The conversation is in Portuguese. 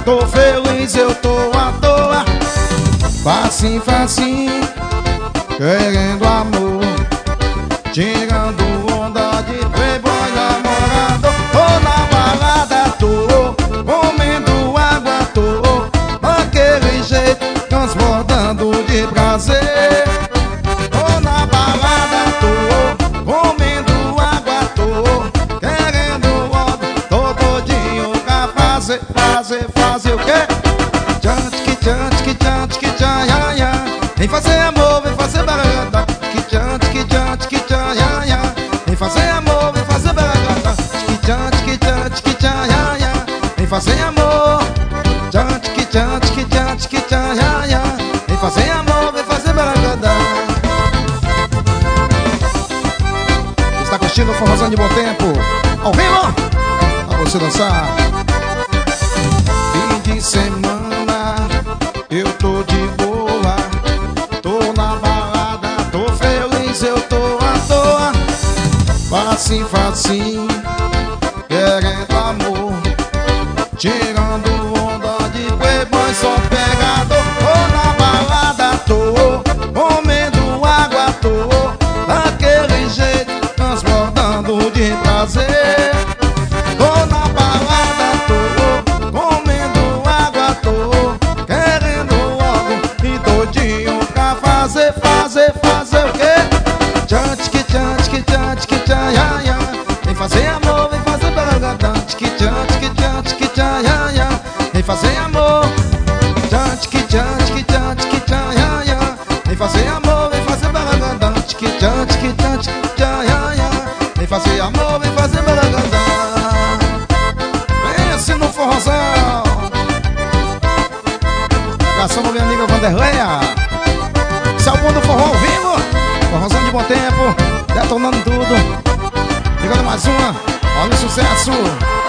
tô feliz, eu tô à toa. Facinho, facinho, querendo amor, tirando onda de playboy namorado. Tô na balada, tô comendo água, tô daquele jeito, transbordando de prazer. Tô na balada, tô comendo água, tô querendo onda, tô todinho pra fazer o quê? Tchan, tchan, tchan, tchan, tchan, ya, ya. Vem fazer amor, vem fazer barata. Tchan, tchan, tchan, ya, ya. Vem fazer amor, vem fazer barata. Tchan, tchan, tchan, ya, ya. Vem fazer amor. Tchan, tchan, tchan, tchan, ya, ya. Vem fazer amor, vem fazer barata. Está curtindo o forrozão de bom tempo? Ao vivo? Pra você dançar. Fim de semana, eu tô de boa. Tô na balada, tô feliz, eu tô à toa. Facinho, facinho, querendo amor, tirando onda de playboy, só pegador. Tô na balada, tô comendo água, tô daquele jeito, transbordando de prazer. Tô na balada, tô comendo água, tô querendo logo e todinho pra fazer o quê? Tchan, tchan, tchan, tchan, ya, ya. Vem fazer amor, vem fazer baragata. Tchan, tchan, tchan, ya, ya. Vem fazer amor. Tchan, tchan, tchan, tchan, ya, ya. Vem fazer amor, vem fazer baragata. Tchan, tchan, ya, ya. Vem fazer amor, vem fazer baragata. Pense no forrozão. Abração pra minha amiga Vanderleia. Esse é o bom do forró ao vivo. Forrozão de bom tempo, detonando tudo. Chegando mais uma, olha o sucesso.